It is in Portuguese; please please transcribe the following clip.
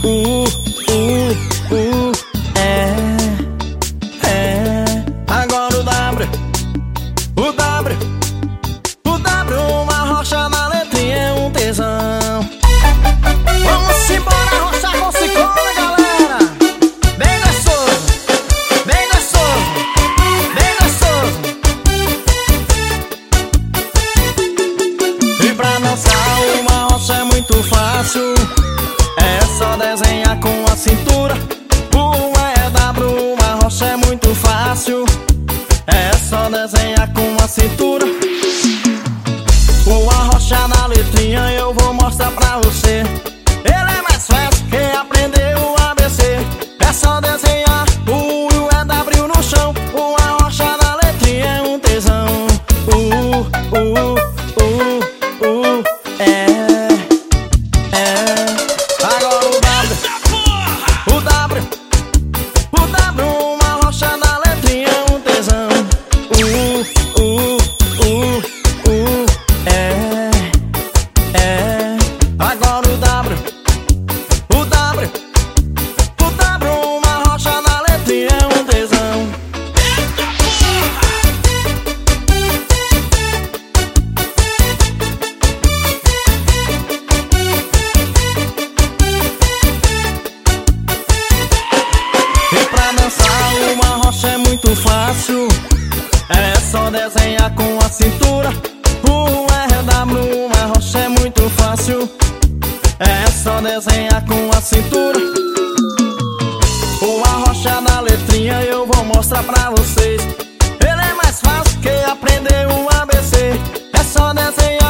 Agora o W, uma rocha na letrinha é um tesão. Vamos embora, rocha com ciclone, galera. Bem gostoso, bem gostoso, bem gostoso. E pra dançar uma rocha é muito fácil. É só desenhar com a cintura. Uma rocha é muito fácil. É só desenhar com a cintura. Uma rocha na letrinha eu vou mostrar pra você. Ele é mais fácil que aprender o ABC. É só desenhar o U e W no chão. Uma rocha na letrinha é um tesão. Agora o W, uma rocha na letrinha é um tesão. Agora o W, uma rocha na letrinha é um tesão. E pra dançar uma rocha é muito fácil. É só desenhar com a cintura. Uma rocha é muito fácil. É só desenhar com a cintura. Uma rocha na letrinha eu vou mostrar pra vocês. Ele é mais fácil que aprender o ABC. É só desenhar